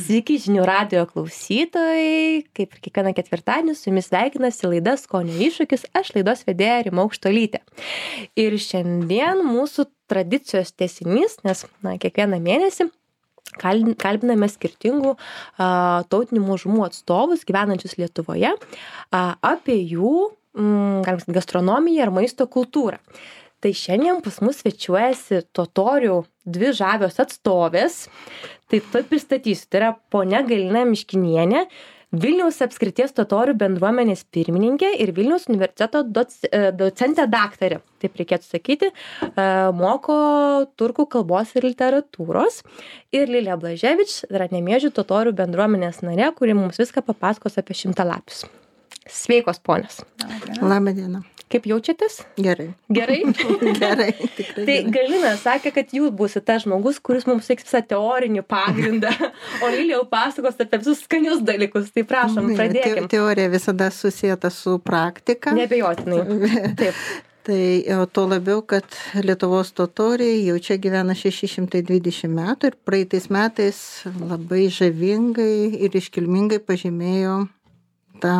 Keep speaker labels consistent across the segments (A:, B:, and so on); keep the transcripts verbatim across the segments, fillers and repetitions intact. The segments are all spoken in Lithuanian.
A: Sveiki žinių radijo klausytojai, kaip ir kiekvieną ketvirtadienį su jumis sveikinasi laida Skonio iššūkis, aš laidos vedėja Rima Aukštuolytė. Ir šiandien mūsų tradicijos tęsinys, nes na, kiekvieną mėnesį kalbiname skirtingų a, tautinių mažumų atstovus gyvenančius Lietuvoje a, apie jų mm, gastronomiją ir maisto kultūrą. Tai šiandien pas mus svečiuojasi totorių dvi žavios atstovės. Tai tuoj pristatysiu. Tai yra ponia Galina Miškinienė, Vilniaus apskrities totorių bendruomenės pirmininkė ir Vilniaus universiteto doc, docentė daktarė. Taip reikėtų sakyti, moko turkų kalbos ir literatūros. Ir Lilija Blaževič yra Nemėžių totorių bendruomenės narė, kuri mums viską papasakos apie šimtalapius. Sveikos ponios.
B: Labą dieną.
A: Kaip jaučiatės?
B: Gerai.
A: Gerai?
B: Gerai, tikrai.
A: Tai Galina sakė, kad jūs būsite tas žmogus, kuris mums teiks visą teorinį pagrindą, o Lilija jau pasakos apie visus skanius dalykus. Tai prašom, pradėkim.
B: Te, teorija visada susijęta su praktika.
A: Neabejotinai. Taip.
B: Tai to labiau, kad Lietuvos totoriai jau čia gyvena šeši šimtai dvidešimt metų ir praeitais metais labai žavingai ir iškilmingai pažymėjo tą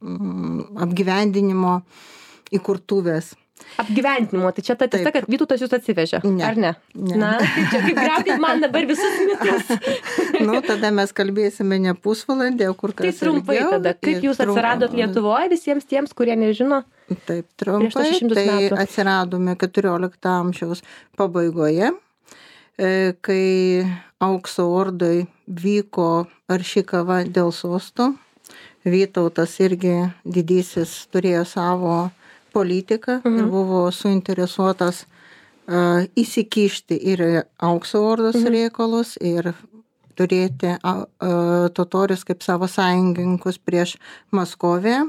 B: mm, apgyvendinimo įkurtuvės.
A: Apgyvendinimo, tai čia ta tiesa, kad Vytautas jūs atsivežė,
B: ne.
A: ar ne?
B: Ne.
A: Na, kaip čia, kaip griaukit man dabar visus mitus.
B: Nu, tada mes kalbėsime ne pusvalandį, o kur kas
A: Tai trumpai
B: ilgiau.
A: tada, kaip jūs atsiradot Lietuvoje visiems tiems, kurie nežino?
B: Taip, trumpai, tai metų. Atsiradome keturiolikto amžiaus pabaigoje, kai Aukso ordoj vyko aršikava dėl sosto. Vytautas irgi didysis turėjo savo politiką mhm. ir buvo suinteresuotas uh, įsikišti ir Aukso ordos mhm. reikalus ir turėti uh, totorius kaip savo sąjungininkus prieš Maskoviją.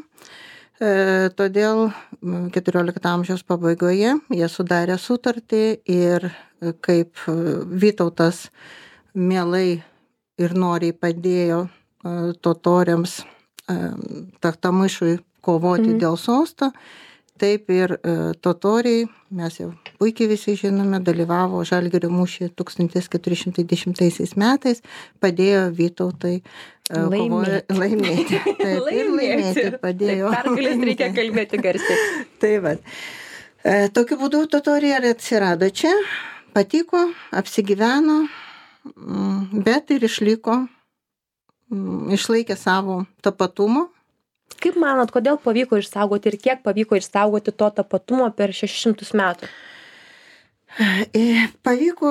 B: Uh, todėl keturiolikto amžiaus pabaigoje jie sudarė sutartį ir uh, kaip uh, Vytautas mielai ir noriai padėjo uh, totoriams Taktamyšui kovoti mm. dėl sosto, taip ir e, totoriai, mes jau puikiai visi žinome, dalyvavo Žalgirio mūšyje tūkstantis keturi šimtai dešimtaisiais metais, padėjo Vytautai e,
A: laimėti.
B: Kovoje, laimėti. Taip, ir laimėti padėjo.
A: Taip, pergalės reikia kalbėti garsiai.
B: Tai va. E, tokiu būdu totoriai atsirado čia, patiko, apsigyveno, bet ir išliko. Išlaikė savo tapatumą.
A: Kaip manot, kodėl pavyko išsaugoti ir kiek pavyko išsaugoti to tapatumo per šešis šimtus metų?
B: Pavyko,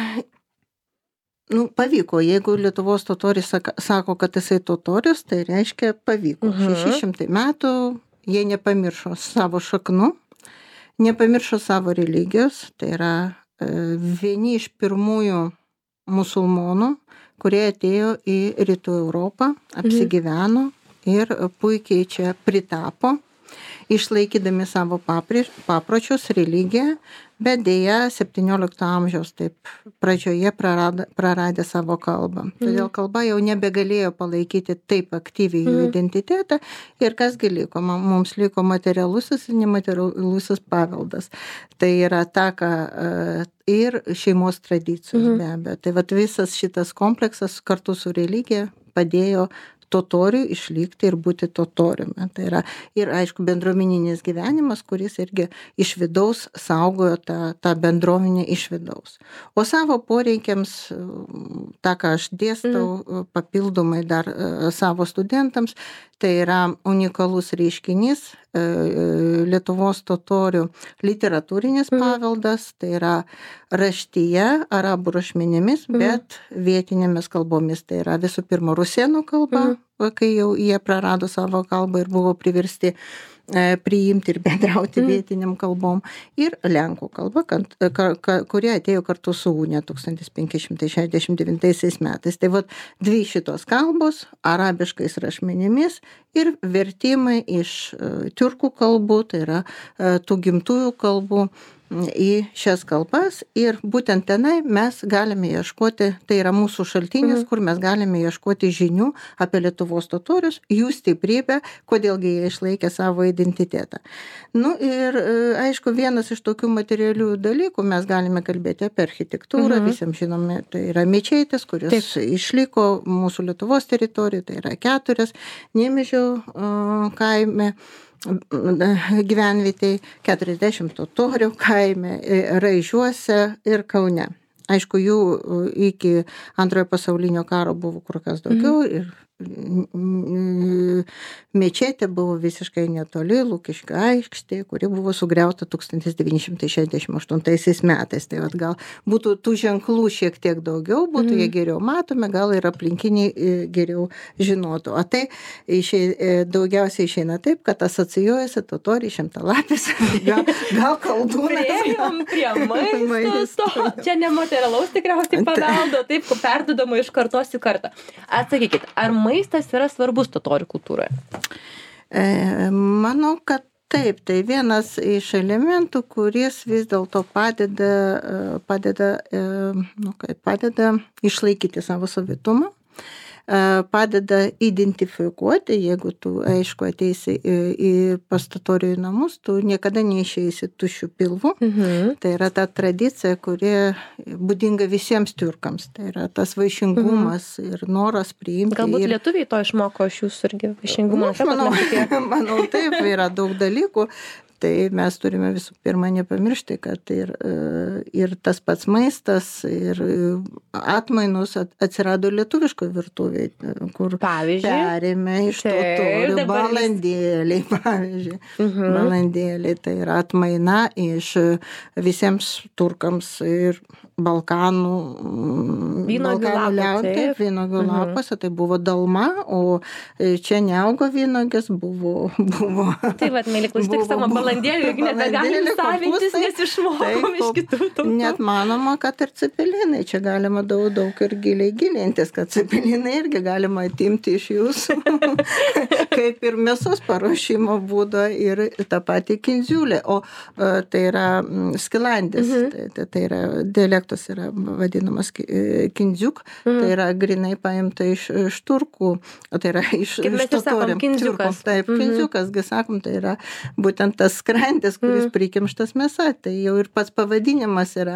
B: nu, pavyko, jeigu Lietuvos totoris sako, kad jisai totorius, tai reiškia pavyko. Uh-huh. šeši šimtai metų jie nepamiršo savo šaknų, nepamiršo savo religijos, tai yra vieni iš pirmųjų musulmonų, kurie atėjo į Rytų Europą, apsigyveno ir puikiai čia pritapo, išlaikydami savo papročius, religiją, bet dėja septyniolikto amžiaus taip pradžioje prarado, praradė savo kalbą. Todėl kalba jau nebegalėjo palaikyti taip aktyviai jų identitetą ir kasgi liko, mums liko materialusis ir nematerialusis paveldas. Tai yra ta, ką ir šeimos tradicijos be abejo. Tai vat visas šitas kompleksas kartu su religija padėjo totoriui išlikti ir būti totoriumi. Tai yra ir, aišku, bendruomeninis gyvenimas, kuris irgi iš vidaus saugojo tą, tą bendruomenę iš vidaus. O savo poreikiams, tą, ką aš dėstau mm. papildomai dar savo studentams, tai yra unikalus reiškinys Lietuvos totorių literatūrinis mm. paveldas, tai yra raštyje arabų rašmenimis, mm. bet vietinėmis kalbomis. Tai yra visų pirma rusėnų kalba, mm. kai jau jie prarado savo kalbą ir buvo priversti priimti ir bendrauti mm. vietiniam kalbom, ir lenkų kalba, kad, ka, ka, kurie atėjo kartu su unija tūkstantis penki šimtai šešiasdešimt devintaisiais metais. Tai vat dvi šitos kalbos, arabiškais rašmenimis ir vertimai iš uh, tiurkų kalbų, tai yra uh, tų gimtųjų kalbų, į šias kalbas ir būtent tenai mes galime ieškoti, tai yra mūsų šaltinis, mm. kur mes galime ieškoti žinių apie Lietuvos totorius, jų stiprybę, kodėlgi jie išlaikė savo identitetą. Nu ir aišku, vienas iš tokių materialių dalykų mes galime kalbėti apie architektūrą, mm. visiems žinome, tai yra mečetės, kuris Taip. Išliko mūsų Lietuvos teritorijoje, tai yra keturias, Niemežio kaime, gyvenvietėj, keturiasdešimt totorių kaime, Raižiuose ir Kaune. Aišku, jų iki antrojo pasaulinio karo buvo kur kas daugiau mm. ir mečetė buvo visiškai netoli Lukiškių aikštė, kuri buvo sugriauta tūkstantis devyni šimtai šešiasdešimt aštuntaisiais metais. Tai vat gal būtų tų ženklų šiek tiek daugiau, būtų mm. jie geriau matome, gal ir aplinkiniai geriau žinotų. O tai išė, daugiausiai išeina taip, kad asocijuojasi totoriai šimtalapis, gal, gal kaldūnas.
A: Priejom prie maisto, to. Čia nematerialaus tikriausiai paveldo, taip, perdodama iš kartos į kartą. Atsakykit, ar maistas yra svarbus totorių kultūroje?
B: E, manau, kad taip. Tai vienas iš elementų, kuris vis dėlto padeda, padeda, nu, kaip, padeda išlaikyti savo savitumą, padeda identifikuoti, jeigu tu, aišku, ateisi į, į pas totorių namus, tu niekada neišeisi tuščių pilvų. Mhm. Tai yra ta tradicija, kuri būdinga visiems tiurkams. Tai yra tas vaišingumas mhm. ir noras priimti.
A: Galbūt
B: ir...
A: lietuviai to išmoko iš jūsų irgi vaišingumą.
B: Nu, manau, manau, taip, yra daug dalykų. Tai mes turime visų pirma nepamiršti, kad ir, ir tas pats maistas, ir atmainos atsirado lietuviško virtuvėje, kur perėmė iš totorių balandėliai, pavyzdžiui. Mhm. Balandėliai, tai yra atmaina iš visiems turkams ir Balkanų,
A: vynogių
B: liaudė, vynogių mhm. lapuose, tai buvo dalma, o čia neaugo vynogės, buvo... buvo
A: tai vat, mėly klausytojai, savo balandėlių, juk nebegalim savintis, nes išmokom iš kitų tautų.
B: Net manoma, kad ir cepelinai, čia galima daug, daug ir giliai gilintis, kad cepelinai irgi galima atimti iš jūsų, kaip ir mėsos paruošimo būdo ir tą patį kindziulę, o tai yra skilandis, mhm. tai, tai, tai yra dialektas yra vadinamas kindziuk, mhm. tai yra grinai paimta iš, iš turkų, tai yra iš, iš totorių.
A: Kindziukas.
B: Taip, mhm. kindziukas, gi sakom, tai yra būtent tas skrandis, kuris mhm. prikimštas mėsa, tai jau ir pats pavadinimas yra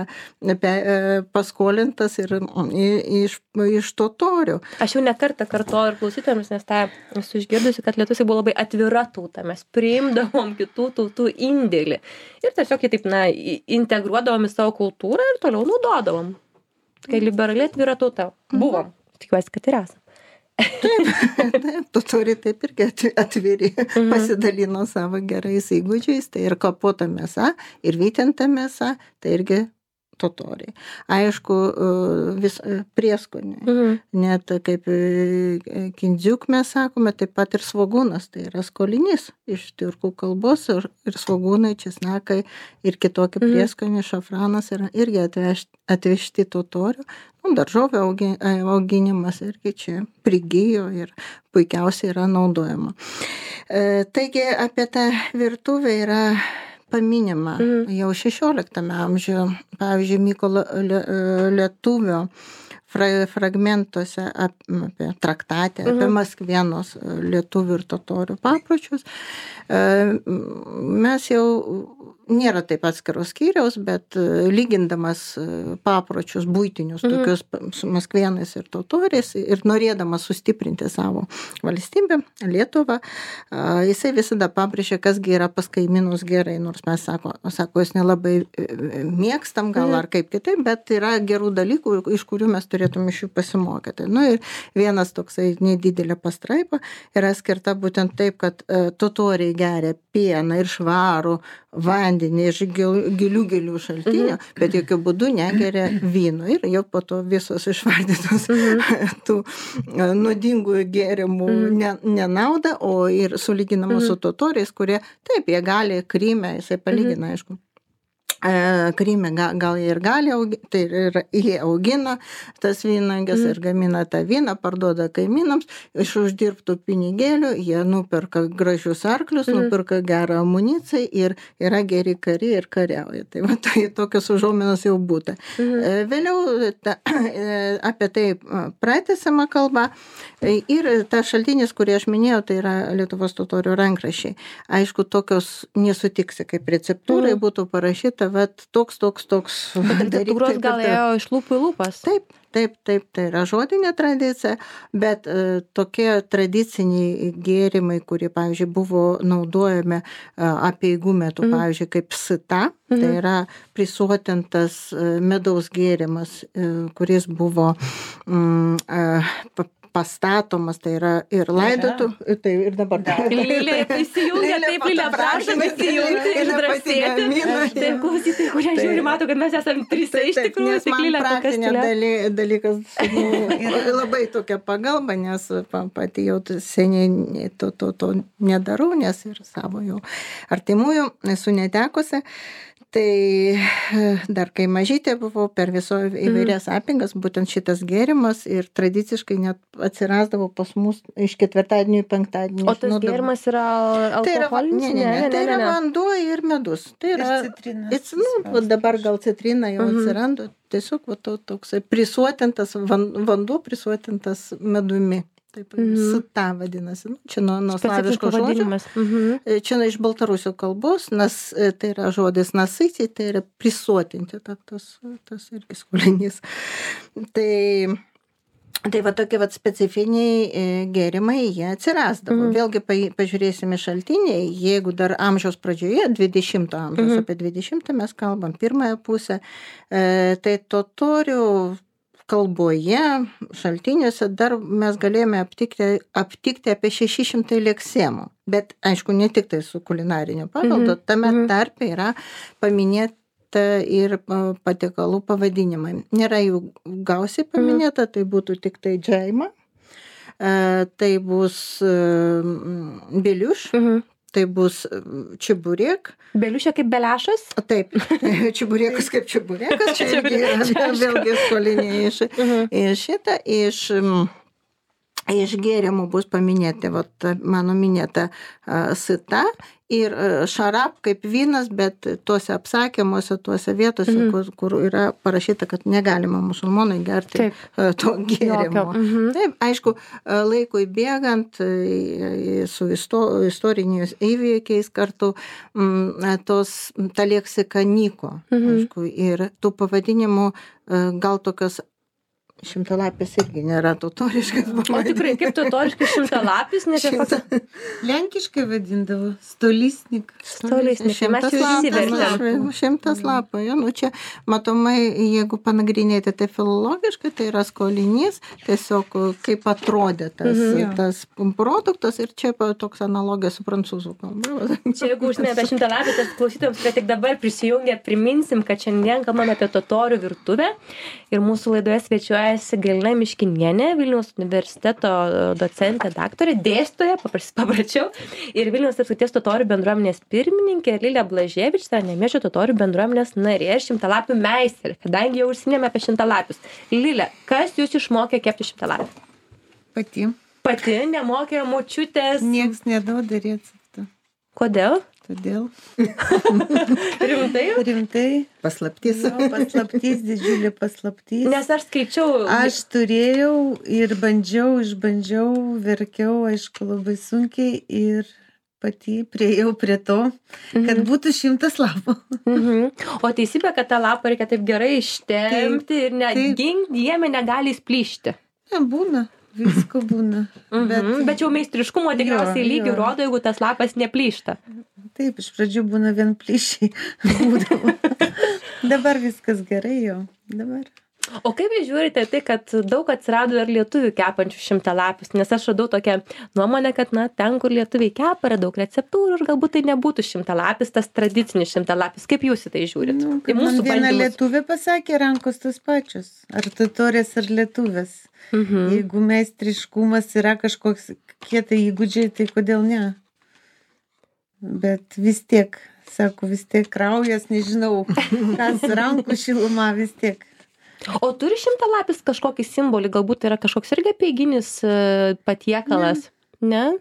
B: paskolintas ir iš, iš totorių.
A: Aš jau ne kartą kartoju ir klausytojams, nes tą esu išgirdusi, kad lietuviai buvo labai atvira tauta, mes priimdavom kitų tautų indėlį ir tiesiog jį taip, na, integruodavom į savo kultūrą ir toliau naudodavom. Kai liberaliai atvira tauta buvom. Tikiuosi, kad ir esam.
B: Taip, taip, totoriai taip irgi atviri, mhm. pasidalino savo gerais įgūdžiais, tai ir kapota mėsa, ir vytinta mėsa, tai irgi totoriai. Aišku, vis prieskoniai, mhm. net kaip kindziuk mes sakome, taip pat ir svogūnas, tai yra skolinys iš tiurkų kalbos ir, ir svogūnai, česnakai ir kitokie mhm. prieskoniai, šafranas yra irgi atvežti, atvežti totorių. Nu, daržovė auginimas irgi čia prigijo ir puikiausiai yra naudojama. E, taigi apie tą virtuvę yra paminima mm. jau šešioliktame amžiuje, pavyzdžiui, Mykolo Lietuvio fragmentuose apie traktate, mm-hmm. apie Maskvėnos lietuvių ir totorių papročius. Mes jau nėra taip atskiros skyriaus, bet lygindamas papročius buitinius, mm-hmm. tokius su Maskvėnais ir totoriais ir norėdamas sustiprinti savo valstybę, Lietuvą, jisai visada pabrėžė, kasgi yra pas kaimynus gerai, nors mes sako, sako jis nelabai mėgstam gal mm-hmm. ar kaip kitaip, bet yra gerų dalykų, iš kurių mes turėtume iš jų pasimokyti. Nu ir vienas toksai nedidelė pastraipa yra skirta būtent taip, kad totoriai geria pieną ir švarų vandenį iš gilių gilių šaltinių, mhm. bet jokių būdų negeria vyno. Ir jau po to visos išvardytos mhm. tų nuodingų gėrimų mhm. nenauda, o ir sulyginama mhm. su totoriais, kurie taip, jie gali Kryme, jisai palygina, mhm. aišku, Kryme gal jie ir gali auginti, tai ir jie augina tas vynuoges mm. ir gamina tą vyną, parduoda kaimynams, iš uždirbtų pinigėlių jie nuperka gražius arklius, mm. nuperka gerą amuniciją ir yra geri kariai ir kariauja. Tai va, tai tokios užuominos jau būta. Mm. Vėliau ta, apie tai pratęsiama kalba ir ta šaltinis, kurį aš minėjau, tai yra Lietuvos totorių rankraščiai. Aišku, tokios nesutiksi, kaip receptūrai mm. būtų parašyta, vat toks, toks, toks.
A: Bet receptūros gal ėjo iš lūpų į lūpas.
B: Taip, taip, taip, tai yra žodinė tradicija, bet e, tokie tradiciniai gėrimai, kurie, pavyzdžiui, buvo naudojami e, apeigų metu, mm. pavyzdžiui, kaip sita, mm. tai yra prisuotintas e, medaus gėrimas, e, kuris buvo mm, e, pastatomas, tai yra ir laidotų, tai ir dabar.
A: Lilė įsijungia, taip Lilė prašome įsijungti ir drąsėti. Tai klausytai, kurie žiūri, mato, kad mes esame trise iš tikrųjų, tik Lilė kokias
B: daly, dalykas nu, labai tokia pagalba, nes pati jau seniai to, to, to nedarau, nes ir savo jau artimųjų esu netekusi. Tai dar kai mažytė buvau per viso įvairias apingas, būtent šitas gėrimas ir tradiciškai net atsirasdavo pas mus iš ketvirtadienio į penktadienį.
A: O tas gėrimas yra alkoholinis?
B: Tai yra, ne, ne, ne, tai yra vanduo ir medus. Tai yra, it's, nu, dabar gal citrina jau mhm. atsiranda, tiesiog va, to, toksai prisuotintas vanduo, prisuotintas medumi. Taip, mm-hmm. sita vadinasi. Nu, čia nuo, nuo slaviško žodžio. Mm-hmm. Čia iš baltarusių kalbos, nes tai yra žodis nasyti, tai yra prisuotinti, ta, tas, tas irgi skolinys. Tai, tai va tokie va specifiniai gėrimai, jie atsirasdavo. Mm-hmm. Vėlgi pa, pažiūrėsime šaltiniai, jeigu dar amžiaus pradžioje, dvidešimto amžiaus, mm-hmm. apie dvidešimtą mes kalbam, pirmąją pusę, e, tai totorių kalboje, šaltiniuose dar mes galėjome aptikti, aptikti apie šeši šimtai leksemų. Bet, aišku, ne tik tai su kulinarinio paveldo, mm-hmm. tame tarpe yra paminėta ir patiekalų pavadinimai. Nėra jų gausiai paminėta, mm-hmm. tai būtų tik tai džaima, tai bus biliuš, mm-hmm. tai bus čiburek.
A: Beliušė kaip belešas?
B: Taip, čiburekas kaip čiburekas, čia irgi yra vėlgi skoliniai iš, uh-huh. iš šitą, iš, iš gėrimų bus paminėti, vat, mano minėta uh, sita ir uh, šarap kaip vynas, bet tuose apsakymuose, tuose vietose, uh-huh. kur, kur yra parašyta, kad negalima musulmonai gerti uh, to gėrimo. Uh-huh. Taip, aišku, uh, laikui bėgant, uh, su isto, istoriniais įvykiais kartu, um, tos, ta leksika nyko. Uh-huh. Aišku, ir tų pavadinimų uh, gal tokios šimtalapis irgi nėra totoriškas.
A: O tikrai, kaip totoriškas šimtalapis?
C: Šimta... Lenkiškai vadindavo, stolisnik.
A: Stolisnik, mes jau įsivertėm.
B: Šimtas lapų, ja, nu čia matomai, jeigu panagrinėti tai filologiškai, tai yra skolinys, tiesiog kaip atrodė tas, mhm. tas produktas ir čia toks analogija su prancūzų kalba.
A: Čia jeigu užsimė apie šimtalapį, tas klausytojams, kad tik dabar prisijungę, priminsim, kad šiandien kalbame apie totorių virtuvę ir mūsų laidoje svečiuoja Galina Miškinienė, Vilniaus universiteto docentė, daktarė, dėstytoja, paprašiau, ir Vilniaus apskrities totorių bendruomenės pirmininkė Lilė Blaževič, tai Nemiesčio totorių bendruomenės narė ir šimtalapių meistrė, kadangi jau užsiminėme apie šimtalapius. Lilė, kas jūs išmokė kepti šimtalapį?
C: Pati.
A: Pati, nemokė močiutės?
C: Niekas neduoda receptą.
A: Kodėl?
C: Todėl.
A: Rimtai?
C: Rimtai.
B: Paslaptys.
C: Jo, paslaptys, didžiulė paslaptys.
A: Nes aš skaičiau.
C: Aš turėjau ir bandžiau, išbandžiau, verkiau, aišku, labai sunkiai ir pati priejau prie to, kad mhm. būtų šimtas lapų.
A: Mhm. O teisybė, kad tą lapą reikia taip gerai ištempti ir negink, jame negali įsplyšti.
C: Ne, būna. Visko būna.
A: Mhm. Bet, bet jau meistriškumo tikriausiai lygių rodo, jeigu tas lapas neplyšta.
C: Taip, iš pradžių būna vien plyšiai. Dabar viskas gerai jau. Dabar.
A: O kaip jūs žiūrite tai, kad daug atsirado ir lietuvių kepančių šimtalapius? Nes aš radau tokią nuomonę, kad na, ten, kur lietuviai kepa, yra daug receptūrų ir galbūt tai nebūtų šimtalapis, tas tradicinis šimtalapis. Kaip jūs į tai žiūrit?
C: Nu, tai mūsų viena lietuvė pasakė, rankos tos pačios. Ar totorės, ar lietuvės. Mhm. Jeigu meistriškumas yra kažkoks kietai įgūdžiai, tai kodėl ne? Bet vis tiek sako, vis tiek kraujas, nežinau, kas rankų šiluma vis tiek.
A: O turi šimtalapis kažkokį simbolį, galbūt tai yra kažkoks irgi apeiginis patiekalas, ne? ne?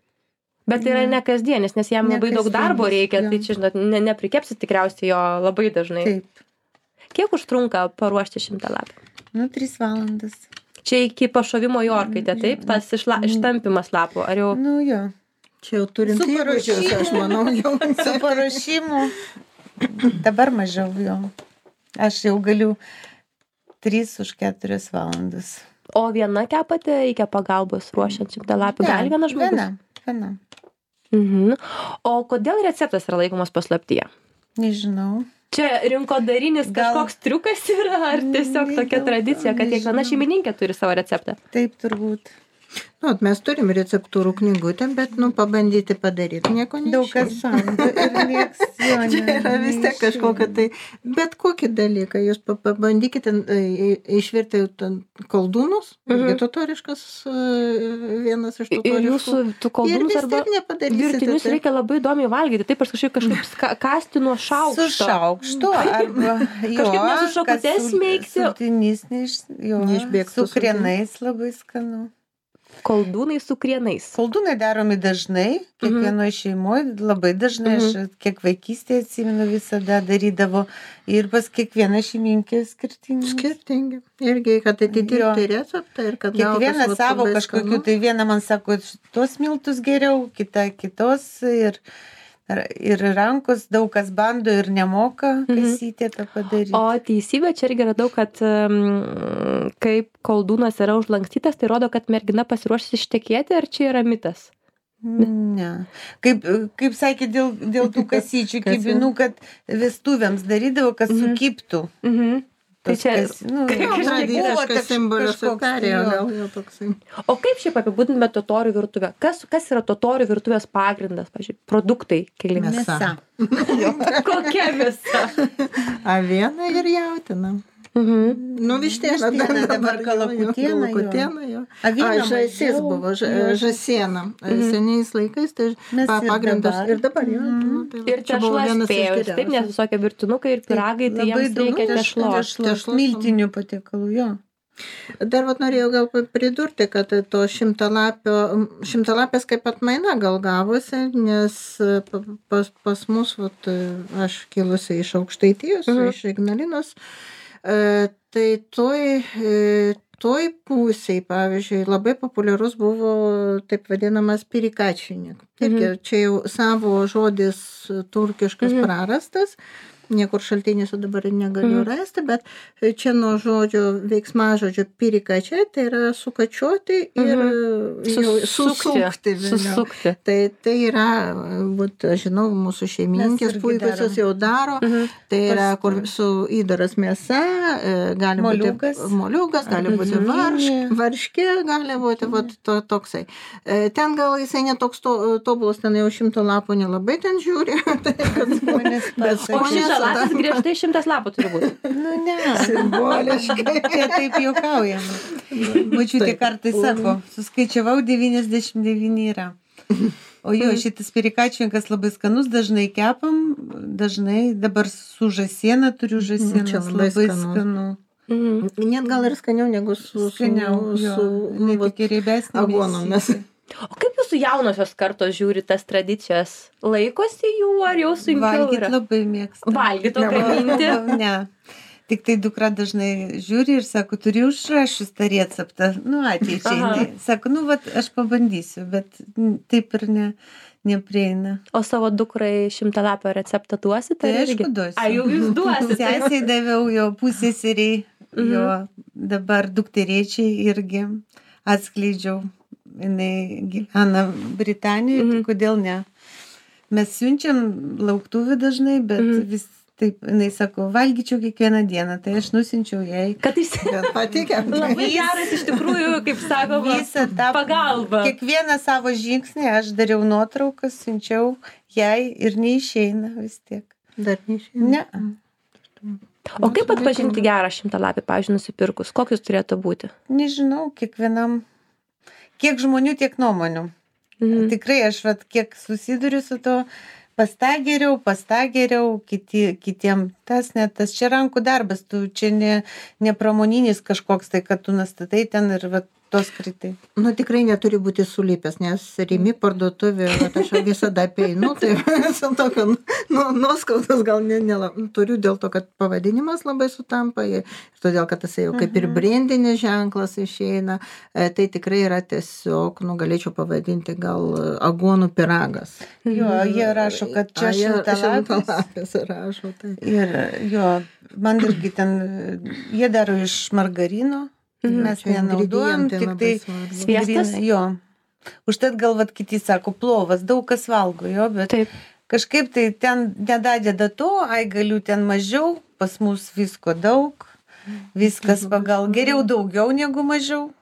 A: Bet tai yra ne kasdienis, nes jam labai daug darbo reikia, tai čia, žinot, ne, neprikepsi tikriausiai jo labai dažnai.
C: Taip.
A: Kiek užtrunka paruošti šimtalapį?
C: Nu, trys valandas.
A: Čia iki pašovimo į orkaitę, taip? Tas išla, ištampimas lapų, ar jau?
C: Nu, jo.
B: Čia jau turint įgūdžius, aš manau, jau.
C: Su paruošimu. Dabar mažiau jo. Aš jau galiu trys už keturias valandas.
A: O viena kepate, reikia pagalbos ruošiant šimtalapį? Gali vienas žmogus?
C: Viena, viena.
A: Mhm. O kodėl receptas yra laikomas paslaptyje?
C: Nežinau.
A: Čia rinkodarinis kažkoks Gal... triukas yra, ar tiesiog tokia tradicija, kad kiekviena šeimininkė turi savo receptą?
C: Taip, turbūt.
B: Nu, mes turim receptūrų knygutę, bet, nu, pabandyti padaryti nieko neišeina.
C: Daug kas samdo ir nieks jo ne.
B: Čia yra vis tiek kažkokia tai, bet kokį dalyką, jūs pabandykite išvirti koldūnus,
A: Mhm.
B: irgi totoriškas vienas iš totoriškų.
A: Ir jūsų tų koldūnus arba virtinius
B: tai.
A: reikia labai įdomiai valgyti, taip aš kažkaip kažkaip ska- kasti nuo šaukšto.
C: Su šaukštu arba jo.
A: Kažkaip ne su šakute smeigti.
C: Sultinys neiš, jo.
B: Neišbėgtų
C: Su krienais labai skanu.
A: Koldūnai su krienais.
C: Koldūnai daromi dažnai, kiekvienoje šeimoje, labai dažnai,
A: Mhm.
C: aš kiek vaikystėje atsimenu visada darydavo ir pas kiekvieną šeimininkę skirtingai.
B: Skirtingi. Irgi, kad atidirbti
C: Jo.
B: receptą ir kad
C: Kiekviena
B: gautas, vat,
C: savo
B: labai
C: kažkokiu,
B: skanu.
C: tai viena man sako, tos miltus geriau, kita kitos ir, ir rankos daug kas bando ir nemoka
A: Mhm.
C: kasyti tą padaryti.
A: O teisybė, čia irgi radau, kad um, kaip koldūnas yra užlankstytas, tai rodo, kad mergina pasiruošusi ištekėti, ar čia yra mitas?
C: Ne. Kaip, kaip sakė, dėl, dėl tų kasyčių
B: Kas-
C: kibinų, kad vestuvėms darydavo, kad
A: Mhm.
C: sukiptų.
A: Mhm. Tai
C: Tas
A: čia,
C: kas- nu,
A: kaip
C: kažkaip buvo
B: Tradiciškas
C: toks
B: simbolis
C: kažkoks,
B: perėjo,
C: jo.
B: gal jau toksai.
A: o kaip šiaip apibūdintumėt totorių virtuvę? Kas, kas yra totorių virtuvės pagrindas, pavyzdžiui, produktai keli?
B: Mes-
C: Mėsa.
A: Kokia visa?
B: Aviena ir jautina.
A: Mhm.
B: Nu, vištiena,
C: Vištiena, dabar
B: jo, jo,
C: kalakutiena, jo.
B: kalakutiena, jo.
C: Aviena
B: A, žąsis
C: mažiau.
B: buvo, ža-
C: Jo.
B: žąsiena.
A: Mhm.
B: Seniais laikais, tai
C: Mes
B: pa-
C: ir
B: pagrindas.
C: dabar.
B: Ir dabar, jo.
C: Mhm.
B: nu, tai
A: Ir
B: čia buvo
A: tešla
B: vienas iš
A: spėjus, taip, nes
B: geriausių.
A: visokie virtinukai ir piragai, tai jiems reikia tešlos.
B: Tešlos.
C: Miltinių patiekalų, jo.
B: Dar vat norėjau gal pridurti, kad to šimtalapio, šimtalapės kaip atmaina gal gavosi, nes pa- pas, pas mus, vat, aš kilusi iš Aukštaitijos,
A: Mhm.
B: iš Ignalinos, e, tai toj, e, toj pusėj, pavyzdžiui, labai populiarus buvo taip vadinamas pirikačinik. Irgi
A: Mhm.
B: čia jau savo žodis turkiškas
A: Mhm.
B: prarastas. Niekur šaltinėse dabar negaliu
A: Mhm.
B: rasti, bet čia nuo žodžio veiksmažodžio pirikačia, tai yra sukačiuoti ir
A: Mhm.
B: jau
A: Susukti.
B: susukti. vėliau.
A: Susukti.
B: Tai, tai yra, vat, aš žinau, mūsų šeimininkės
C: Mes irgi
B: puikusios
C: darom.
B: jau daro.
A: Mhm.
B: Tai yra,
C: Pas-
B: kur su įdaras mėsa, e, gali
C: Moliūgas.
B: būti moliūgas, gali
C: Arba
B: būti varš,
C: cukinija.
B: varškė, gali būti vat, to, toksai. E, Ten gal jisai netoks to, tobulas, ten jau šimto lapų nelabai ten žiūri. Tai, kad,
C: Manęs
B: bet
C: pasakė.
A: O
B: skonį
A: šimtas
B: tada-
A: griežtai šimtas lapų turi būti.
C: Nu, ne.
B: Simboliškai.
C: Čia taip juokaujama. Mačiutė
B: Taip.
C: kartais sako, suskaičiavau devyniasdešimt devyni yra. O jo, šitas pirikačininkas labai skanus, dažnai kepam, dažnai dabar su žąsiena turiu žąsieną,
B: Čia
C: labai,
B: labai
C: labai
B: skanus.
C: skanu.
A: Mhm.
B: Net gal ir skaniau negu su, su,
C: Skaniau, jo,
B: su nu, vat,
C: net iki riebesnė.
B: aguonomis.
A: O kaip jūsų jaunosios kartos žiūri tas tradicijas? Laikosi jų, ar jau sunkiau
C: Valgyt
A: yra?
C: labai mėgsta.
A: Valgyt, o gaminti?
C: Ne. Tik tai dukra dažnai žiūri ir sako, turiu užrašius tą receptą. Nu, ateičiai.
A: Aha.
C: Ne. Sako, nu, vat, aš pabandysiu, bet mm, taip ir ne, neprieina.
A: O savo dukrai šimtalapio receptą duosite?
C: Tai
A: ar
C: aišku
A: irgi?
C: duosiu.
A: A, jau jūs duosite.
C: Sesiai daviau jo pusėseriai,
A: Mhm.
C: jo dabar dukterėčiai irgi atskleidžiau. Jinai gyvena Britanijoje,
A: Mhm.
C: tai kodėl ne? Mes siunčiam lauktuvį dažnai, bet
A: Mhm.
C: vis taip, jinai sako, valgyčiau kiekvieną dieną, tai aš nusinčiau jai.
A: Kad jis
B: Bet patikė.
A: labai geras iš tikrųjų, kaip sakoma,
C: Visą tą
A: pagalba.
C: Kiekvieną savo žingsnį aš dariau nuotraukas, siunčiau jai ir neišeina vis tiek.
B: Dar neišėjo.
C: Ne.
A: O kaip atpažinti gerą šimtalapį, pavyzdžiui, nusipirkus? Kokius turėtų būti?
C: Nežinau, kiekvienam, kiek žmonių, tiek nuomonių.
A: Mhm.
C: Tikrai aš, vat, kiek susiduriu su to, pas tą geriau, pas tą geriau, kiti, kitiem tas, net tas čia rankų darbas, tu čia ne, ne pramoninis kažkoks tai, kad tu nastatai ten ir va, tos kritai.
B: Nu, tikrai neturi būti sulipęs, nes Rimi parduotuvė, va, aš visada apeinu, tai esu tokio, nu, nuoskaudos gal ne, ne, turiu dėl to, kad pavadinimas labai sutampa ir todėl, kad tas jau kaip ir brendinis ženklas išeina, tai tikrai yra tiesiog, nu, galėčiau pavadinti gal aguonų piragas.
C: Jo, jie rašo, kad čia šimtalapis.
B: rašo, tai.
C: Ir jo, man irgi ten, jie daro iš margarino.
B: Mhm.
C: Mes nenaudojam, tik tai
A: Sviestas?
C: Jo. Užtat gal vat kiti sako plovas, daug kas valgo jo, bet
A: Taip.
C: kažkaip tai ten nedadeda to, ai galiu ten mažiau, pas mus visko daug, viskas pagal geriau daugiau negu mažiau.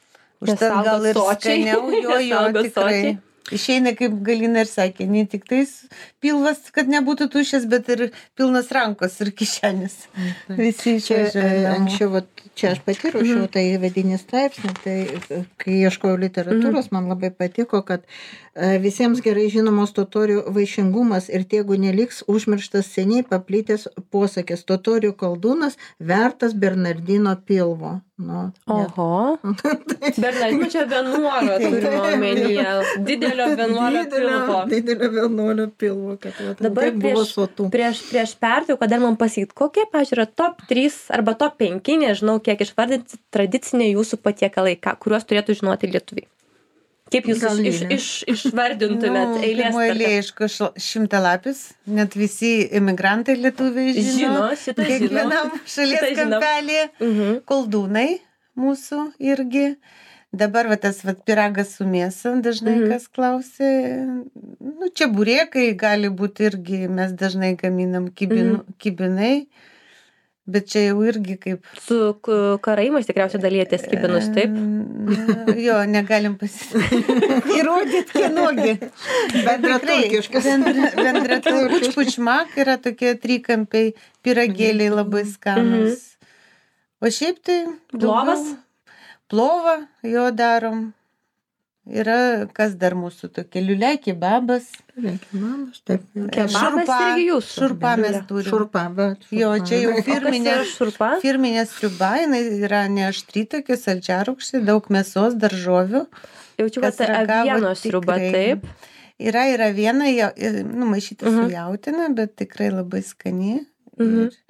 C: Užtat
A: Nes
C: gal ir
A: saugo sočiai.
C: skaniau, jo, jo,
A: Saugo
C: tikrai.
A: sočiai.
C: Išeina, kaip Galina ir sakė, ne tik tais pilvas, kad nebūtų tuščias, bet ir pilnas rankos ir kišenis. Visi
B: Čia,
C: išvažiuoja
B: e,
C: namo.
B: anksčiau, vat, čia aš pati ruošiau tai vedinį straipsnį, tai e, kai ieškojau literatūros, man labai patiko, kad e, visiems gerai žinomos totorių vaišingumas ir tegu neliks užmirštas seniai paplitęs posakis, totorių koldūnas vertas Bernardino pilvo. Nu,
A: Oho. Bernardino čia vienuolio turime omenyje. Didelio vienuolio pilvo.
B: Didelio vienuolio pilvo, kad va,
A: Dabar
B: taip buvo
A: prieš,
B: sotų.
A: prieš, prieš pertrauką dar man pasakyt, kokie, pažiūrėjau, top trys arba top penki, nežinau, kiek išvardinti tradiciniai jūsų patiekalai, ką, kuriuos turėtų žinoti lietuviai. Kaip jūs
B: Gal
A: iš, iš,
B: Lilė?
A: iš, išvardintumėt
C: Nu,
A: eilės
C: pirmoji
A: tvarka?
C: eilė, aišku, šl- šimtalapis, net visi imigrantai lietuviai žino.
A: Žino, šitą žino.
C: Kiekvienam šalies
A: Šitą žinau.
C: kampelį.
A: Mhm.
C: Koldūnai mūsų irgi. Dabar va, tas va, piragas su mėsa, dažnai
A: Mhm.
C: kas klausė. Nu, čia burėkai gali būti irgi, mes dažnai gaminam kibinu, kibinai. Bet čia jau irgi kaip...
A: Su k- karaimais tikriausiai dalyjatės kibinus, taip?
C: E, Jo, negalim pasisakyti. Įrodyti, kienogi.
B: Bendraturkiškas.
C: Bendraturkiškas. Pučmak yra tokie trikampiai, piragėliai labai skanus. O šiaip tai...
A: Plovas?
C: daugiau- Plovą jo darom. Yra, kas dar mūsų tokie, liuliai kebabas.
B: Mamas, taip.
A: Kebabas irgi jūsų.
C: Šurpa mes turim.
B: Šurpa, bet.
C: Jo, čia jau
A: O kas
C: firminė,
A: yra šurpa?
C: firminė sriuba, jinai yra ne aštri tokia, saldžiarūgštė, daug mėsos, daržovių.
A: Jaučiu, kad
C: Kas ragavo,
A: avienos sriuba,
C: tikrai.
A: taip.
C: Yra, yra viena, jau- ir, nu, maišyta
A: Mhm.
C: su jautina, bet tikrai labai skani.
A: Mhm.
C: Ir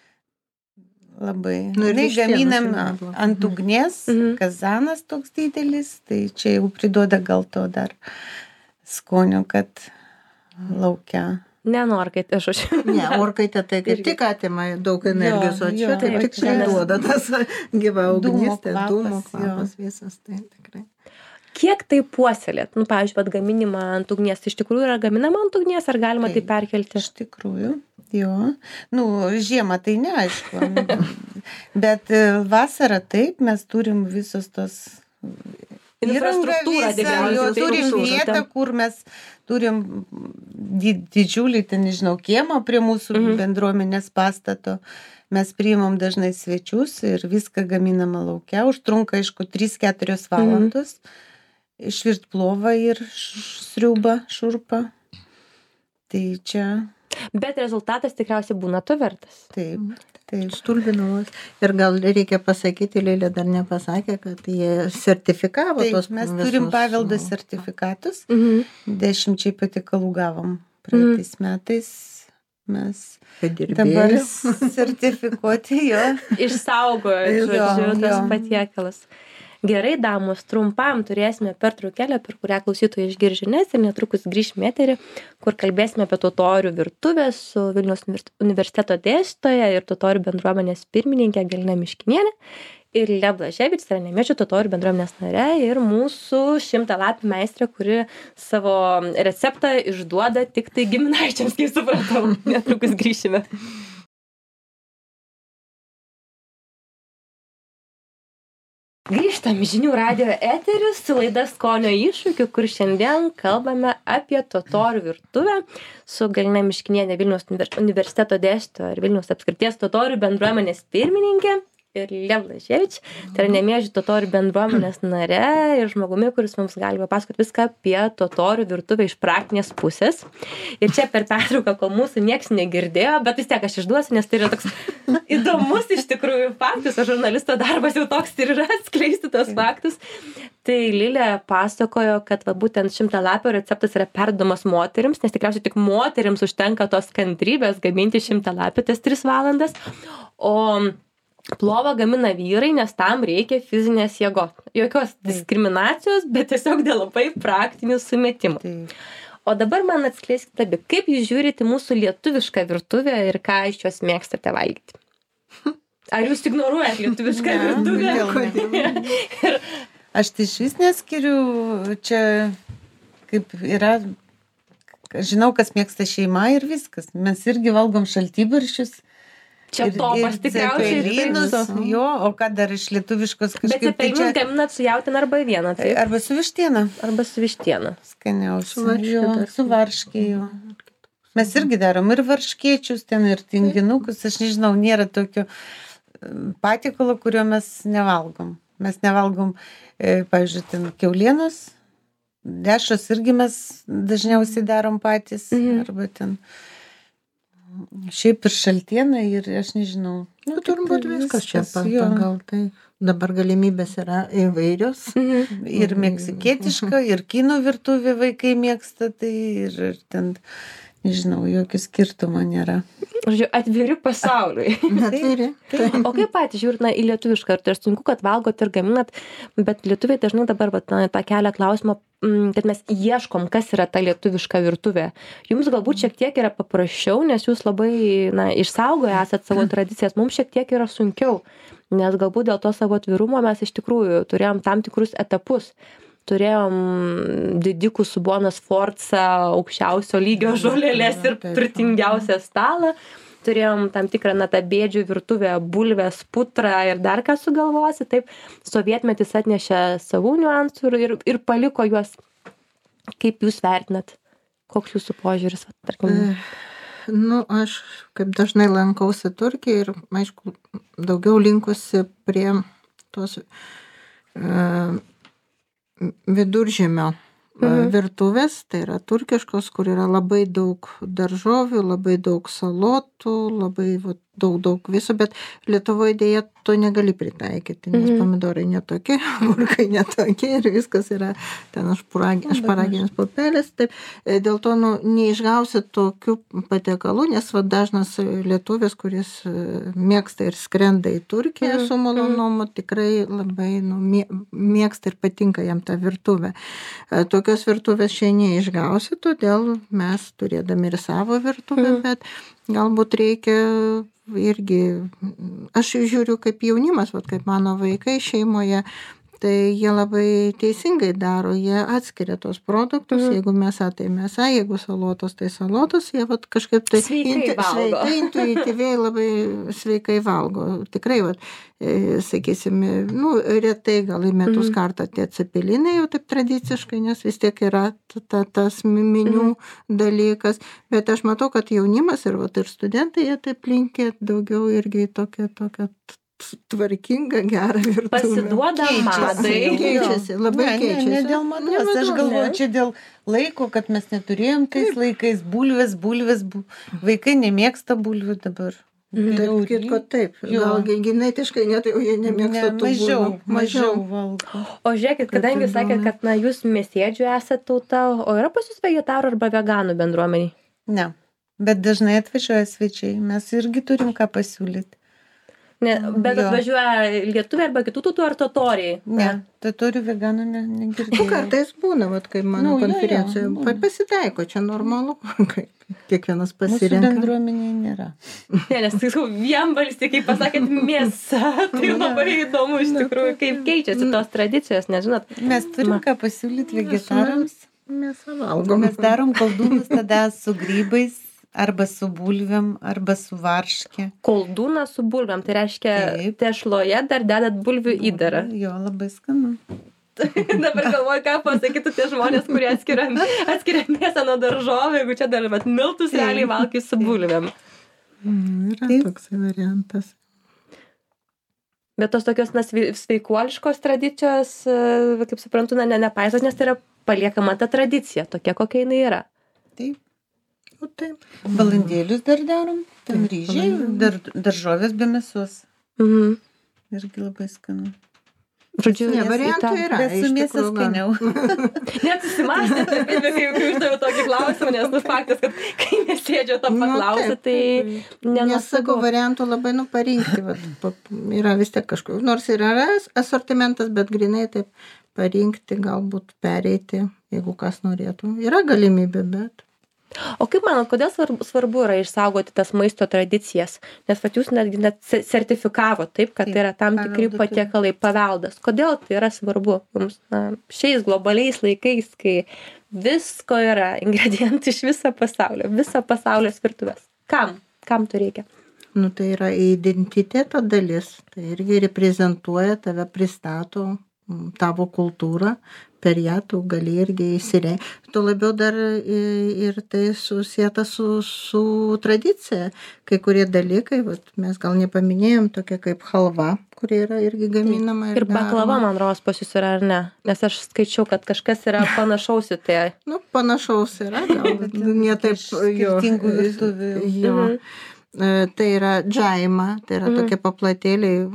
C: labai.
B: Nu, ir
C: Jinai
B: vištienos
C: gaminam
B: irgi neblogai.
C: ant ugnies,
A: Mhm.
C: kazanas toks didelis, tai čia jau priduoda gal to dar skonio, kad laukia.
A: Nenorkait, aš už.
B: Ne, orkaitė tai kaip
A: Irgi.
B: tik atima daug energijos, o
C: Jo,
B: čia
C: jo,
B: kaip tik
C: čia nes-
B: priduoda tas gyva
C: Dūmo
B: ugnis, ten
C: kvapas,
B: dūmo
C: jo.
B: kvapas visas, tai tikrai.
A: Kiek tai puoselėt? Nu, pavyzdžiui, pat gaminimą ant ugnies. Iš tikrųjų yra gaminama ant ugnies, ar galima tai
C: Taip.
A: perkelti?
C: Iš tikrųjų, jo. Nu, žiemą tai neaišku. Bet e, vasarą taip, mes turim visos tos
A: Infrastruktūrą
C: visą,
A: tikriausiai,
C: jo,
A: taip,
C: turim
A: užsukate.
C: vietą, kur mes turim di didžiulį, ten nežinau, kiemą prie mūsų
A: Mhm.
C: bendruomenės pastato. Mes priimam dažnai svečius ir viską gaminama laukia. Užtrunka, aišku, trys keturios valandos. Išvirt plovą ir š- sriubą, šurpą. Tai čia
A: Bet rezultatas tikriausiai būna to vertas.
C: taip. Taip.
B: Stulbinamas. Ir gal reikia pasakyti, Lėlė dar nepasakė, kad jie sertifikavo
C: Taip,
B: tos
C: mes
B: visus,
C: turim paveldo
B: nu,
C: sertifikatus.
A: Mhm.
C: Dešimčiai patiekalų gavom praeitais metais. Mes
B: padirbėjo.
C: dabar sertifikuoti jo.
A: Išsaugojo,
C: Jo,
A: žodžiu, tas
C: jo.
A: patiekalas. Gerai, damos, trumpam turėsime pertraukėlę, per kurią klausytojai išgirs žinias ir netrukus grįšime į eterį, kur kalbėsime apie totorių virtuvę su Vilniaus univers- universiteto dėstytoja ir totorių bendruomenės pirmininkė Galina Miškinienė ir Lilė Blaževič, tai yra Nemėčių totorių bendruomenės narė ir mūsų šimtalapį meistrė, kuri savo receptą išduoda tik tai giminaičiams, kaip supratau. Netrukus grįšime. Grįžtam į žinių radio eterį su laida Skonio iššūkių, kur šiandien kalbame apie totorių virtuvę su Galina Miškinienė, Vilniaus univers- universiteto dėstytoja ir Vilniaus apskrities totorių bendruomenės pirmininkė. ir Lilija Blaževič, tai yra Nemėžių totorių bendruomenės nare ir žmogumi, kuris mums gali papasakoti viską apie totorių virtuvę iš praktinės pusės. Ir čia per pertrauką, kol mūsų nieks negirdėjo, bet vis tiek aš išduosiu, nes tai yra toks įdomus iš tikrųjų faktas, o žurnalisto darbas jau toks ir yra atskleisti tos faktus. Tai Lilija pasakojo, kad va, būtent šimtalapio receptas yra perdomas moterims, nes tikriausiai tik moterims užtenka tos kantrybės gaminti šimtalapį tas tris valandas, o plovą gamina vyrai, nes tam reikia fizinės jėgos. Jokios diskriminacijos, bet tiesiog dėl labai praktinių sumetimų. O dabar man atskleiskite abi, kaip jūs žiūrite mūsų lietuvišką virtuvę ir ką iš jos mėgstate valgyti? Ar jūs ignoruojat lietuvišką virtuvę? ir...
C: Aš tai iš vis neskiriu, čia kaip yra, žinau, kas mėgsta šeima ir viskas. Mes irgi valgom šaltibarščius.
A: Čia ir, topas tikriausiai.
C: Cepelinus, jo, o ką dar iš lietuviškos kažkaip.
A: Bet cepelinus tai čia... gaminat su jautiena arba viena, tai?
C: Arba su vištiena.
A: Arba su vištiena.
C: Skaniausia. Jo, su varškėju. Mes irgi darom ir varškėčius ten, ir tinginukus. Aš nežinau, nėra tokio patiekalo, kurio mes nevalgom. Mes nevalgom, e, pavyzdžiui, ten kiaulienos, dešros irgi mes dažniausiai darom patys, mhm. arba ten šiaip ir šaltiena ir aš nežinau.
B: Nu, turbūt viskas čia pagal tai. Dabar galimybės yra įvairios.
C: Mhm. Ir meksikietiška, ir kinų virtuvė vaikai mėgsta, tai ir, ir ten... Nežinau, jokio skirtumo nėra.
A: Žodžiu, atviri pasauliui.
B: Atviri.
A: O kaip patys žiūrit na, į lietuvišką, ar tai aš sutinku, kad valgot ir gaminat, bet lietuviai dažnai dabar vat, na, tą kelia klausimą, kad mes ieškom, kas yra ta lietuviška virtuvė. Jums galbūt šiek tiek yra paprasčiau, nes jūs labai na, išsaugoję esat savo tradicijas, mums šiek tiek yra sunkiau, nes galbūt dėl to savo atvirumo mes iš tikrųjų turėjom tam tikrus etapus. Turėjom didikų su Bona Sforza, aukščiausio lygio žolelės ir turtingiausią stalą. Turėjom tam tikrą na, tą bėdžių virtuvę, bulvės, putrą ir dar ką sugalvosi. Taip, sovietmetis atnešė savų niuansų ir, ir paliko juos. Kaip jūs vertinat? Koks jūsų požiūris? Tarkim?
B: Nu, aš kaip dažnai lankausi Turkijoje ir, aišku, daugiau linkusi prie tos... Uh, viduržemio mhm. virtuvės, tai yra turkiškos, kur yra labai daug daržovių, labai daug salotų, labai va, daug, daug viso, bet Lietuvoje dėja to negali pritaikyti, nes mhm. pomidorai netokie, agurkai netokie ir viskas yra ten šparaginės pupelės. Taip, dėl to nu, neišgausi tokių patiekalų, nes va, dažnas lietuvis, kuris mėgsta ir skrenda į Turkiją mhm. su malonumu, tikrai labai nu, mėgsta ir patinka jam tą virtuvę. Tokios virtuvės čia neišgausi, todėl mes turėdami ir savo virtuvę, mhm. bet galbūt reikia irgi, aš žiūriu kaip jaunimas, vat, kaip mano vaikai šeimoje, tai jie labai teisingai daro, jie atskiria tos produktus, mhm. jeigu mėsa, tai mėsa, jeigu salotos, tai salotos, jie vat, kažkaip tai
A: sveikai, intu,
B: sveikai intuityviai labai sveikai valgo. Tikrai, vat, e, sakysime, nu, retai gal į metus mhm. kartą tie cepelinai jau taip tradiciškai, nes vis tiek yra ta, tas meniu mhm. dalykas, bet aš matau, kad jaunimas ir, vat, ir studentai, jie taip linkia daugiau irgi tokia, tokia tvarkinga, gera virtuvė.
A: Pasiduoda madai.
B: Keičiasi, labai
C: ne,
B: keičiasi.
C: Ne, ne dėl mados, aš galvoju, čia dėl laiko, kad mes neturėjom tais Taip. laikais bulvės, bulvės, bu... vaikai nemėgsta bulvių dabar.
B: Taip, kitko taip. Gal genetiškai net jau jie nemėgsta
C: ne,
B: tų
C: mažiau,
B: bulvių.
C: Mažiau valgo.
A: O žiūrėkit, kadangi sakėt, kad na, jūs mėsėdžių esate tauta, o yra pas jūs vegetarų arba veganų bendruomeniai?
C: Ne, bet dažnai atvažiuoja svečiai, mes irgi turim ką pasiūlyti.
A: Ne, bet jo. Atvažiuoja lietuviai arba kitų tautų ar totoriai?
C: Ne, totorių veganų ne, negirdėjau.
B: Nu, kartais būna, vat, kaip mano
C: nu,
B: konferencijoje, jo, jo, pasitaiko, čia normalu, kiekvienas pasirenka.
C: Mūsų bendruomeniai nėra.
A: Ne, nes tai vienbalsiai, kaip pasakėt, mėsa, tai labai įdomu iš tikrųjų, kaip keičiasi tos tradicijos, nežinot.
C: Mes turim ką pasiūlyti vegetarams.
B: Mes valgom.
C: Mes darom koldūnus tada su grybais. Arba su bulvėm, arba su varške.
A: Koldūną su bulvėm, tai reiškia, Taip. Tešloje dar dedat bulvių įdarą.
C: Jo, labai skanu.
A: Dabar galvoju, ką pasakytų tie žmonės, kurie atskiria, atskiria mėsą nuo daržovių, jeigu čia dar vat, miltus Taip. Realiai valgai su bulvėm.
B: Mm, yra Taip. Toks variantas.
A: Bet tos tokios na, sveikuoliškos tradicijos, kaip suprantu, na, ne, nepaisot, nes tai yra paliekama ta tradicija, tokia, kokia jinai yra.
C: Taip.
B: O taip.
C: Balandėlius dar darom, ten ryžiai, dar, daržovės be mėsos.
A: Mhm.
C: Irgi labai skanu.
A: Žodžiu,
B: Ne, variantų yra.
C: Bet su mėsa skaniau.
A: Net susimąstėte, kai kai uždaviau tokį klausimą, nes nu faktas, kad kai nesėdžio to paklausė, tai
B: Nes sakau, variantų labai nu parinkti. Vat, pa- yra vis tiek kažkur. Nors ir yra asortimentas, bet grinai taip parinkti, galbūt pereiti, jeigu kas norėtų. Yra galimybė, bet.
A: O kaip manot, kodėl svarbu, svarbu yra išsaugoti tas maisto tradicijas? Nes pat jūs netgi net ce- sertifikavot, taip, kad tai yra tam tikri
C: paveldo
A: patiekalai paveldas. Kodėl tai yra svarbu jums na, šiais globaliais laikais, kai visko yra, ingredientų iš viso pasaulio, viso pasaulio virtuvės? Kam? Kam to reikia?
B: Nu, tai yra identiteto dalis. Tai irgi reprezentuoja, tave pristato mm, tavo kultūrą. Per ją tu gali irgi įsireikšti. Tuo labiau dar i- ir tai susieta su, su tradicija. Kai kurie dalykai, vat, mes gal nepaminėjom, tokia kaip halva, kuri yra irgi gaminama.
A: Ir baklava,
B: daroma.
A: man rodos, pas jūs yra ar ne? Nes aš skaičiau, kad kažkas yra panašaus į tai.
B: Nu, panašaus yra, gal ne taip
C: Iš skirtingų virtuvių.
B: Jo.
A: Mhm.
B: E, Tai yra džaima, tai yra
A: Mhm.
B: tokie paplatėliai,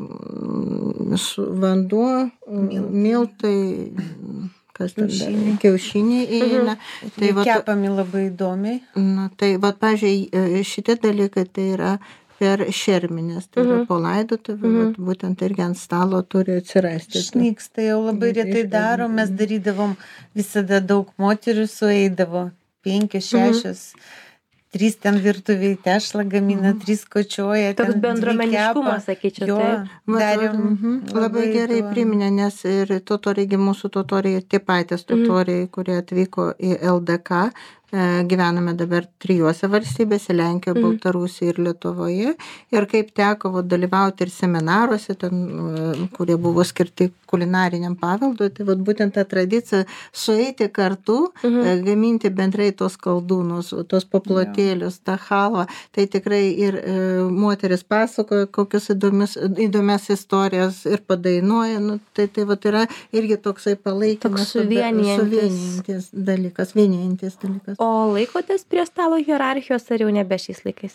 B: mm, su vanduo,
C: Miltai.
B: miltai, kas ten dar,
C: Kiaušiniai.
B: kiaušiniai įeina. Tai
C: Tai
B: vat-
C: kepami labai įdomiai.
B: Na, tai, va, pažiūrėjau, šitie dalykai tai yra per šerminės, tai yra
A: Mhm.
B: po laidotuvių,
A: Mhm.
B: vat būtent irgi ant stalo turi atsirasti.
C: Šnyksta jau labai
B: Tai
C: retai
B: iš-
C: darom, mes darydavom visada daug moterių sueidavo, penkios, šešios, trys ten virtuviai tešlą gamina, trys kočioja.
A: Toks
C: ten dvi
A: bendruomeniškumas,
C: kepa.
A: sakyčiau,
C: Jo,
A: taip.
B: Va,
C: darėm
B: mhm. Labai gerai
C: tuo-
B: priminė, nes ir totoriai, mūsų totoriai, tie patys totoriai, kurie atvyko į L D K, e, gyvename dabar trijose valstybėse - Lenkijoje,
A: Mhm.
B: Baltarusijoje ir Lietuvoje. Ir kaip teko va, dalyvauti ir seminaruose, ten, e, kurie buvo skirti kulinariniam paveldui, tai va, būtent ta tradicija sueiti kartu,
A: Mhm.
B: e, gaminti bendrai tos kaldūnus, tos paplotėlius, tą halvą. Tai tikrai ir e, moteris pasakoja kokius įdomius, įdomias istorijas ir padainuoja. Nu, tai tai va, yra irgi toksai palaikymas.
A: Toks suvienijantis.
B: Suvienijantis dalykas, vienijantis dalykas.
A: O laikotės prie stalo hierarchijos ar jau nebe šiais laikais?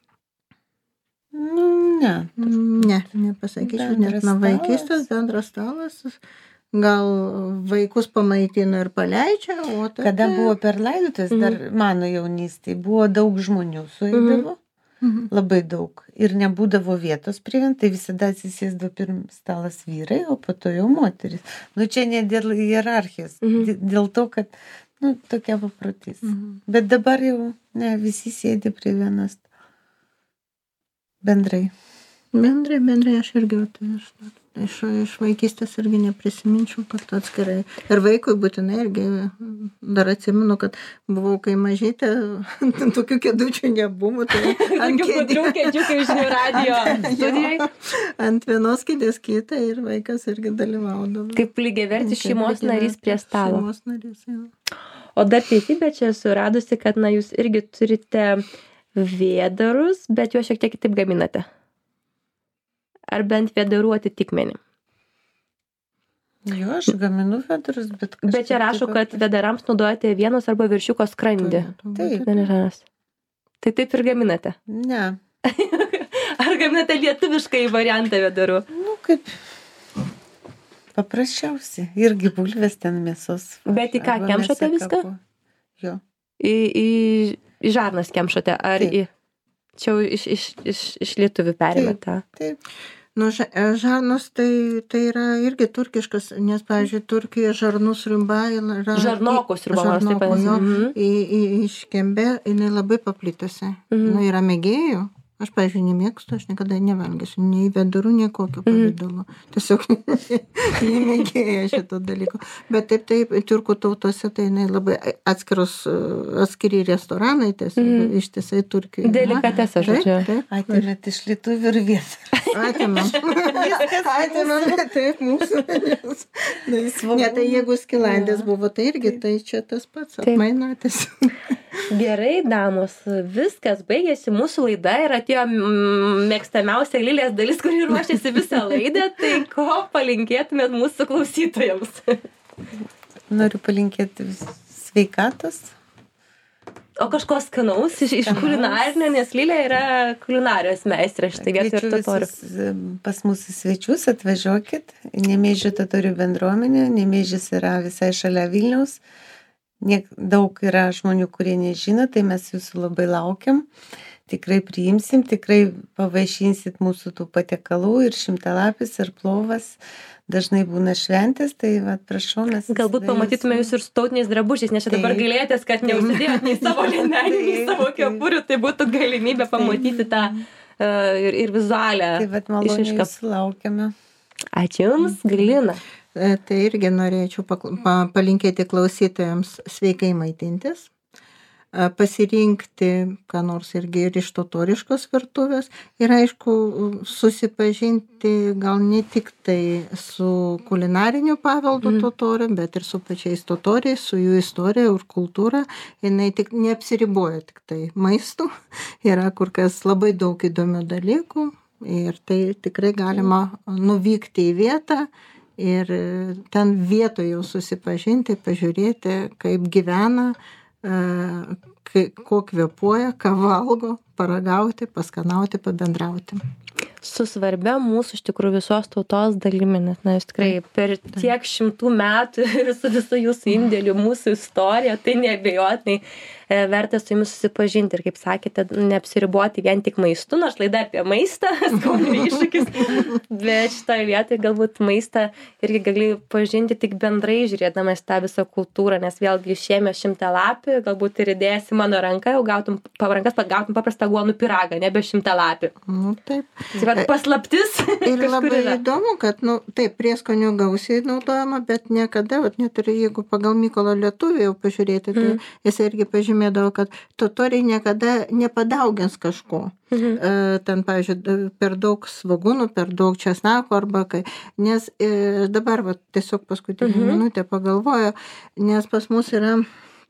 C: Nu, ne.
B: Ne, nepasakyčiau, nes
C: Bendras
B: nuo
C: stalas.
B: vaikystės bendras stalas. Gal vaikus pamaitino ir paleidžia, o tada...
C: Kada buvo per laidotuvės,
A: Mhm.
C: dar mano jaunystėje, buvo daug žmonių sueidavo,
B: Mhm.
C: labai daug. Ir nebūdavo vietos prie vien, tai visada atsisėsdavo pirm stalas vyrai, o po to jau moteris. Nu, čia ne dėl hierarchijos,
A: Mhm.
C: d- dėl to, kad, nu, tokia paprotys.
B: Mhm.
C: Bet dabar jau, ne, visi sėdi prie vienas. Bendrai.
B: Bendrai, bendrai aš irgi va, tai aš, iš, iš vaikystės irgi neprisiminčiau, kad atskirai. Ir vaikui būtinai irgi dar atsimenu, kad buvau kai mažytė, tokių kėdučių nebuvo. Tai ant, kėdė,
A: kėdžių, kaip žinių radio studijai.
B: ant vienos kėdės kitą ir vaikas irgi dalyvaudavo.
A: Kaip lygiavertis
B: Kaip
A: šeimos narys prie
B: lygiavertis
A: stalo.
B: Šeimos narys, jau.
A: O dar teisybė čia esu radusi, kad na, jūs irgi turite vėdarus, bet juos šiek tiek kitaip gaminate. Ar bent vėdarų atitikmenį.
C: Jo, aš gaminu fedarus, bet...
A: Bet čia
C: kažkaip
A: rašo,
C: taip
A: kad
C: pat-
A: vėdarams naudojate vienos arba viršiuko skrandį.
B: Turėtų
C: Taip.
B: būti.
A: Venežanas. Tai taip ir gaminate.
C: Ne.
A: Ar gaminate lietuviškai variantą vėdarų?
C: Nu, kaip... Paprasčiausiai. Irgi bulvės ten mėsos.
A: Bet į ką,
C: Arba
A: kemšate
C: mėsa
A: viską?
C: kapo. Jo.
A: Į, į, į žarnas kemšate? Ar
C: Taip.
A: į... Čia jau iš, iš, iš, iš lietuvių perimate.
C: Taip.
B: Nu, ža- e, žarnos tai, tai yra irgi turkiškas, nes, pavyzdžiui, Turkijoje žarnų sriuba yra...
A: Žarnokų sriuba, nors taip
B: Žarnokų, jo,
A: vadinasi. Mhm.
B: į, į, iškembė, jinai labai paplitusi.
A: Mhm.
B: Nu, yra mėgėjų. Aš, pavyzdžiui, nemėgstu, aš niekada nevalgysiu, nei vėdarų, nei kokio pavidalo. Tiesiog nemėgėja šito dalyko. Bet taip, taip, turkų tautose tai jinai labai atskiros, atskiri restoranai, tiesiog
A: Mhm.
B: ištisai Turkijoje.
A: Delikatesas, žodžiu.
B: Taip, taip.
C: Atėmėt iš lietuvių ir vietą.
B: Atimam. Atimam, taip, mūsų. Ne, tai jeigu Skilandės buvo, tai irgi, tai čia tas pats atmainatis.
A: Gerai, damos, viskas baigėsi mūsų laida ir atėjo mėgstamiausia Lilės dalis, kuri ruošiasi visą laidą, tai ko palinkėtumėt mūsų klausytojams?
C: Noriu palinkėti sveikatos.
A: O kažko skanaus iš, iš kulinarinio, nes Lilė yra kulinarijos meistrė šitą vietą ir totorių.
C: Pas mūsų svečius atvažiuokit, Nemėžio totorių bendruomenė, Nemėžis yra visai šalia Vilniaus. Niek, daug yra žmonių, kurie nežino, tai mes jūsų labai laukiam. Tikrai priimsim, tikrai pavaišinsit mūsų tų patiekalų ir šimtalapis, ir plovas. Dažnai būna šventės, tai va, prašau, mes...
A: Galbūt pamatytume jūs ir su tautiniais drabužiais, nes čia dabar gailėtės, kad neužsidėjot nei savo lienelį, nei savo kepurių, tai būtų galimybė pamatyti tą uh, ir, ir vizualią
C: išraišką. Tai vat maloniai jūsų laukiame.
A: Ačiū Jums, Galina.
B: Tai irgi norėčiau palinkėti klausytojams sveikai maitintis, pasirinkti, ką nors irgi ir iš totoriškos virtuvės ir aišku susipažinti gal ne tik tai su kulinariniu paveldu mm. totorių, bet ir su pačiais totoriais, su jų istorija ir kultūra. Jinai tik neapsiriboja tik tai maistu, yra kur kas labai daug įdomių dalykų ir tai tikrai galima nuvykti į vietą ir ten vietoje jau susipažinti, pažiūrėti, kaip gyvena, ko kvėpuoja, ką valgo, paragauti, paskanauti, pabendrauti.
A: Su svarbia mūsų iš tikrųjų visos tautos dalimi, nes na, jūs tikrai per tiek šimtų metų ir su visų jūsų indėliu mūsų istorija, tai neabejotinai verta su jumis susipažinti ir, kaip sakėte, neapsiriboti vien tik maistu, nors laida apie maistą, skonio iššūkis, bet šitoje vietoje galbūt maistą irgi gali pažinti tik bendrai žiūrėdamas tą visą kultūrą, nes vėlgi išėmė šimtalapį, galbūt ir įdėjęs į mano ranką, jau gautum parankas, gautum paprastą aguonų pyragą, nebe šimtalapį.
B: Nu, taip.
A: Tai vat paslaptis.
B: Ir labai yra. Įdomu, kad, nu, taip, prieskonių gausiai naudojama, bet niekada, vat, net ir jeigu pagal Mykolo Lietuvį jau pažiūrėti, tai mm. jis irgi pažymėdavo, kad totoriai niekada nepadaugins kažko. Mhm. E, ten, pavyzdžiui, per daug svagūnų, per daug česnako arba kai. Nes e, dabar, vat, tiesiog paskutinį mhm. minutę pagalvoju, nes pas mus yra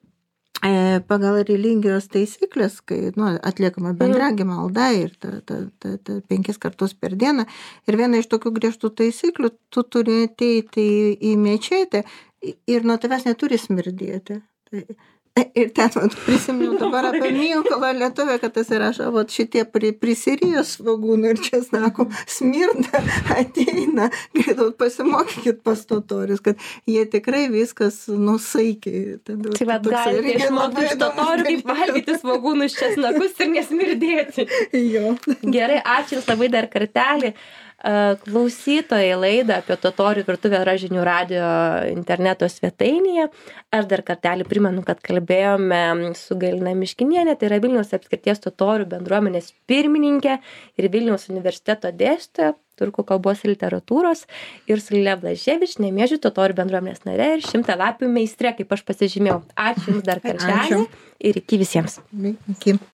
B: pagal religijos taisyklės, kai nu, atliekama bendragi malda ir ta, ta, ta, ta, penkis kartus per dieną. Ir viena iš tokių griežtų taisyklių, tu turi ateiti į, į mečetę ir nuo tavęs neturi smirdėti. Tai, ir ten vat, prisimenu dabar apie Mykolą Lietuvę, kad tas įrašo, vat, šitie pri, prisirijo svagūnų ir česnako smirda ateina, greitai pasimokykit pas totorius, kad jie tikrai viskas nusaikiai.
A: Tai vat galite išmokti iš totorių, kaip valgyti svagūnus, česnakus ir nesmirdėti.
B: Jo.
A: Gerai, ačiū Jums labai dar kartelį. Klausytojai laidą apie totorių virtuvę yra Žinių radijo interneto svetainėje. Aš dar kartelį primenu, kad kalbėjome su Galina Miškinienė, tai yra Vilniaus apskrities totorių bendruomenės pirmininkė ir Vilniaus universiteto dėstytoja turkų kalbos ir literatūros, ir su Lilė Blaževič, Nemėžių totorių bendruomenės narė ir šimtalapių meistrė, kaip aš pasižymėjau. Ačiū Jums dar kartelį ir iki visiems.
B: Iki.